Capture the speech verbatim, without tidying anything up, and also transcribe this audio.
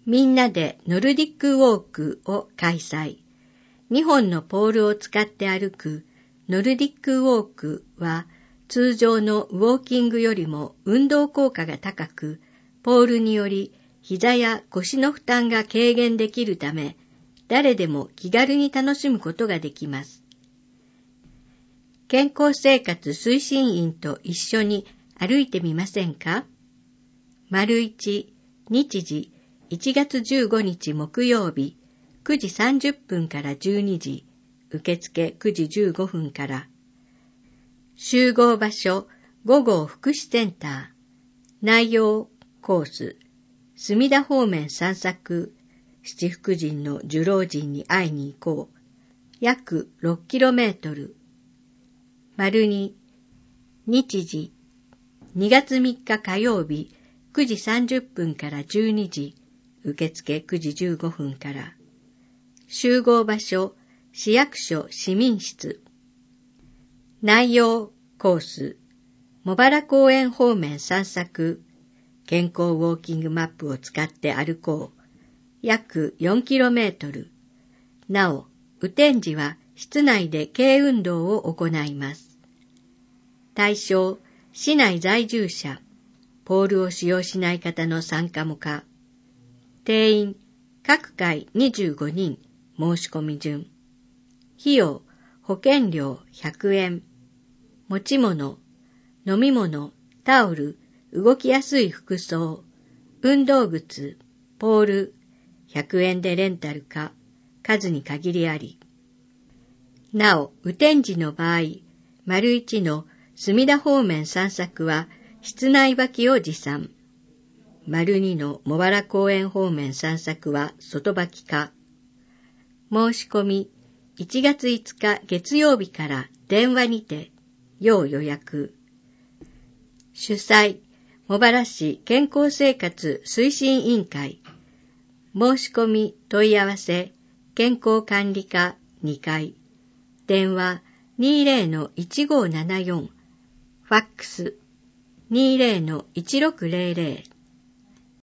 みんなでノルディックウォークを開催。にほんのポールを使って歩くノルディックウォークは通常のウォーキングよりも運動効果が高く、ポールにより膝や腰の負担が軽減できるため、誰でも気軽に楽しむことができます。健康生活推進員と一緒に歩いてみませんか？丸一、日時、いちがつじゅうごにち木曜日、くじさんじゅっぷんからじゅうにじ、受付くじじゅうごふんから。集合場所、ご号福祉センター。内容、コース、墨田方面散策、七福神の寿老人に会いに行こう。約ろっキロメートル。丸に、日時、にがつみっか火曜日、くじさんじゅっぷんからじゅうにじ、受付くじじゅうごふんから。集合場所、市役所市民室。内容、コース、茂原公園方面散策、健康ウォーキングマップを使って歩こう。約よんキロメートル。なお、雨天時は室内で軽運動を行います。対象、市内在住者、ポールを使用しない方の参加も可。定員、各回にじゅうごにん、申し込み順。費用、保険料ひゃくえん。持ち物、飲み物、タオル、動きやすい服装、運動靴、ポール、ひゃくえんでレンタルか、数に限りあり。なお、雨天時の場合、丸一の墨田方面散策は室内履きを持参。丸二の茂原公園方面散策は外履きか。申し込み、いちがついつか月曜日から電話にて、要予約。主催、茂原市健康生活推進委員会。申し込み問い合わせ、健康管理課にかい。電話 にじゅうのいちごーななよん。ファックス にじゅうのいちろくぜろぜろ。